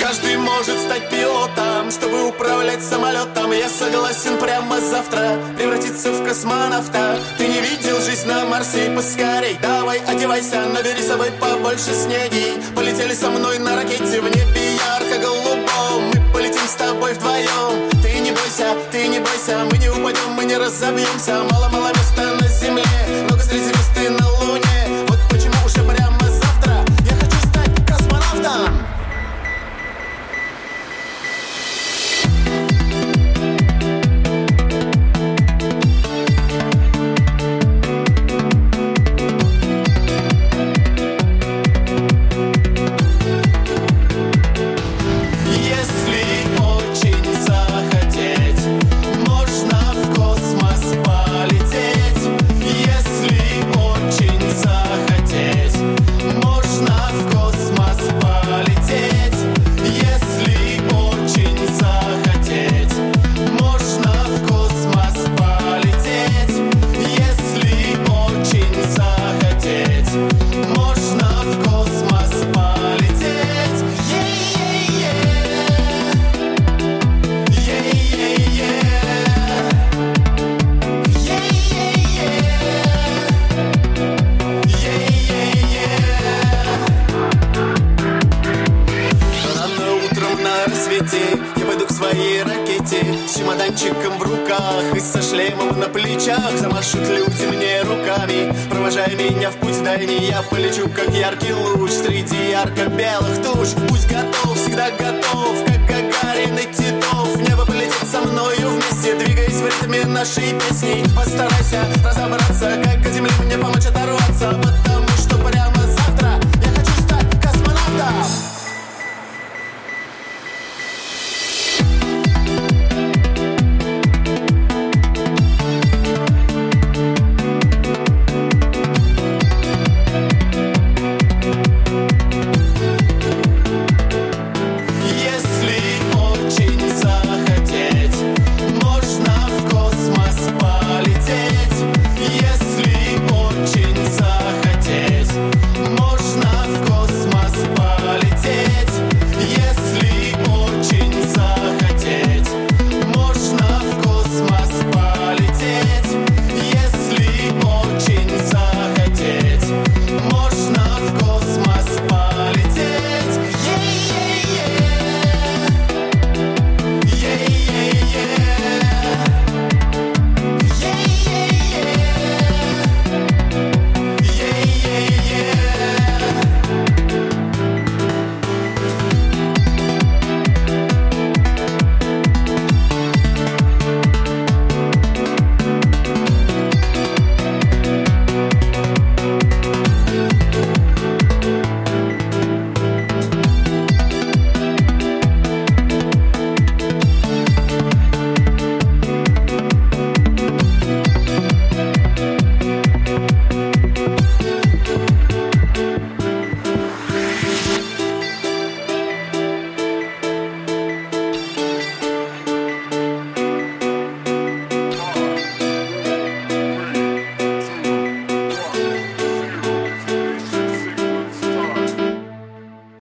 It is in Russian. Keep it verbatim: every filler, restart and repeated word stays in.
Каждый может стать пилотом, чтобы управлять самолетом. Я согласен прямо завтра превратиться в космонавта. Ты не видел жизнь на Марсе, поскорей давай одевайся, набери с собой побольше снеги. Полетели со мной на ракете в небе ярко-голубом. Мы полетим с тобой вдвоем. Ты не бойся, ты не бойся, мы не упадем, мы не разобьемся. Мало-мало места на земле, много среди звезд и на луне. Вот почему уже прямо завтра я хочу стать космонавтом. Я пойду к своей ракете с чемоданчиком в руках и со шлемом на плечах. Замашут люди мне руками, провожая меня в путь дальний. Я полечу, как яркий луч среди ярко-белых туч. Будь готов, всегда готов, как Гагарин и Титов. Небо полетит со мною вместе, двигаясь в ритме нашей песни. Постарайся разобраться, как от земли мне помочь оторваться, потому